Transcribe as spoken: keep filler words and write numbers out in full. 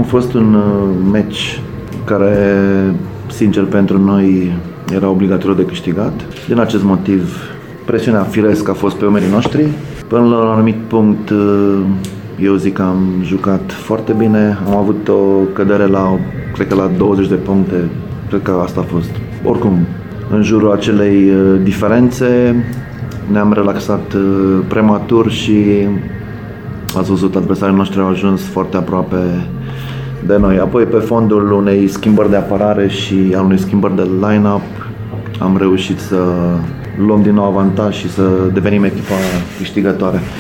A fost un meci care, sincer, pentru noi era obligatoriu de câștigat. Din acest motiv, presiunea firesc a fost pe umerii noștri. Până la un anumit punct, eu zic că am jucat foarte bine. Am avut o cădere la, cred că la douăzeci de puncte. Cred că asta a fost. Oricum, în jurul acelei diferențe, ne-am relaxat prematur și ați văzut, adversarii noștri au ajuns foarte aproape de noi. Apoi, pe fondul unei schimbări de apărare și al unei schimbări de line-up, am reușit să luăm din nou avantaj și să devenim echipa câștigătoare.